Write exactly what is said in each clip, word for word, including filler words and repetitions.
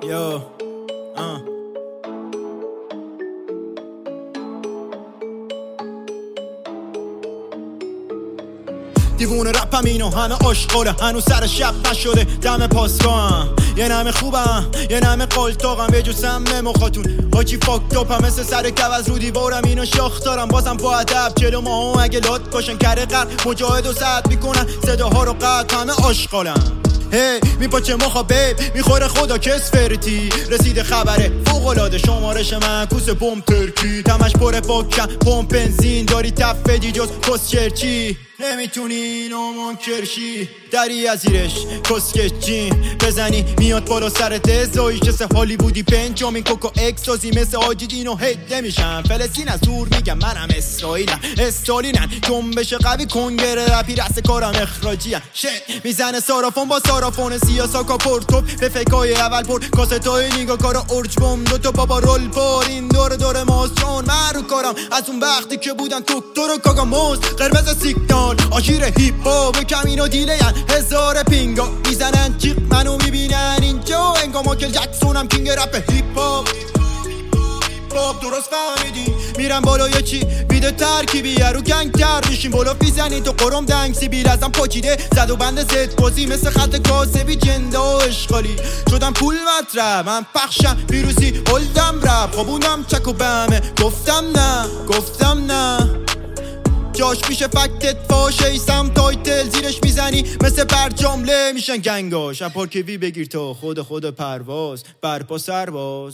Yo, uh. دیوونه رپم اینو همه عشقوله، هنوز سر شب نشده دم پاسگاهم. یه نمه خوبم یه نمه قلتاقم، یه جو سمه مخاتون حاجی فاک توپم، مثل سر کواز رو دیوارم اینو شاخ دارم. بازم با ادب جلو ما هم اگه لات باشن کره قرد مجاهد و سعد میکنن صداها رو قد همه عشقالم. هی میپاچه مخا بیب میخوره خدا کس فرتی، رسیده خبره فوقلاده شمارش من کوس بوم ترکی، تمش پره پاکم پمپ بنزین داری تفدی جز کس چرچی، نمیتونی اینو منکرشی دری از زیرش کسکچین بزنی میاد بالا سرت ازایش، مثل هالیوودی پنجامین کوکو اکسازی مثل آجی دینو هیت نمیشم. فلسطین از دور میگم منم اسرائیلم استالینم، جنبش قوی کنگره رپی رست کارم اخراجیم. شت میزنه سارافون با سارافون سیاسا کاپورتوب به فکای اول پر کاستای نیگا کارا ارج بوم دو تا بابا رول پر این دور دور ماست چون من رو کارم از اون وقتی که بودن دکتر و کاگاموز قرمز سیگنال آشیر هیپ هاپ کمینو دیله هزار پینگا میزنن چیق منو میبینن اینجا انگا ماکل جکسونم کینگ رپ هیپ هاپ. باب درست فهمیدی میرم بالا یه چی ویدیو ترکیبی رو گنگ تر میشیم بالا فیزنی تو قرم دنگ سیبیل ازم پاچیده زد و بند ست بازی مثل خط کاسبی جنده و اشغالی شدم پول مطرح من پخشم ویروسی هلدم رپ خوابونم چک و بمه گفتم نه گفتم نه جاش میشه فکتت فاشه ایسم تایتل زیرش میزنی مثل برجامله میشن گنگا شب پارکوی بگیر تا خود خود پرواز برپا سرباز.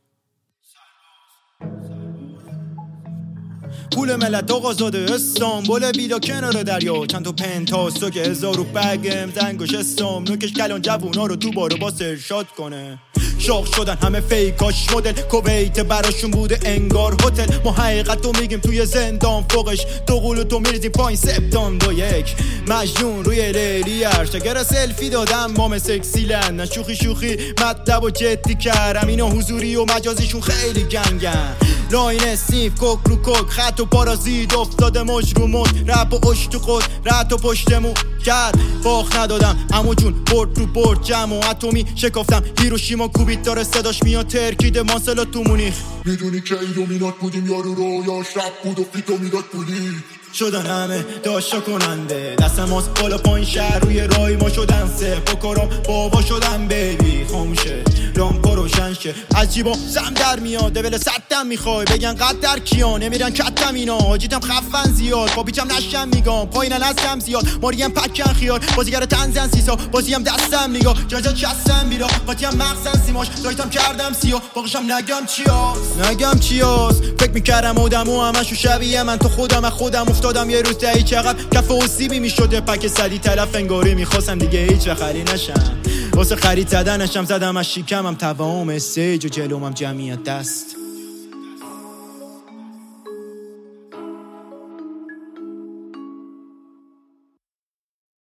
پول ملت آقازاده استانبول بیلا کنار دریا چند تا پنتاستو که هزارو بگم زنگوش استام نوکش کلان جوونا رو تو بارو باس ارشاد کنه. شاخ شدن همه فیکاش مدل کویت براشون بوده انگار هتل، ما حقیقتو میگیم توی زندان فوقش تو قولو تو میریزیم پایین سپتان دو یک مجنون روی لیلی ارشگر سلفی دادم مام سکسی لن شوخی شوخی مطلب و جدی کردم اینا حضوری و مجازیشون خیلی گنگن لاین سیف کوک رو کوک خط و پارازید افتاده مج رو مد رپ و اش تو خود رد و پشتمو کرد باخ ندادم امو جون برد رو برد جمع و اتمی شکافتم هیروشیما کوبیت داره صداش میاد ترکیده ماسلا تو مونیخ میدونی که ایلومینات بودیم یارو رویاش رپ بود و فیتو میداد پولی شدن همه داشتا کننده دست ماست بالا پایین شهر روی رای ما شدن سه بکارم بابا شدن بیبی خاموشه رامپا روشن شه عجیبا زم در میاد دول ستم میخوای بگن قد در کیا نمیرن کتم اینا حاجیتم خفن زیاد با بیچم نشم میگم پایینن هستم زیاد ماریم پکن خیار بازیگر تنزن سیسا بازیم دستم نگاه جاجا چستم بیرا قاطیم مغزن سیماش دایتم کردم سیاه باقشم نگم چیاست نگم چیاست فکر میکردم آدمو همشو شبیه من تو خودم خودم افتادم یه روز دهی چقدر کف و سیبی میشده پک صدی طرف انگاری میخواستم دیگه هیچ و خری نشم واسه خرید زدنشم زدم از شیکمم توام استیج و جلومم جمعیت دست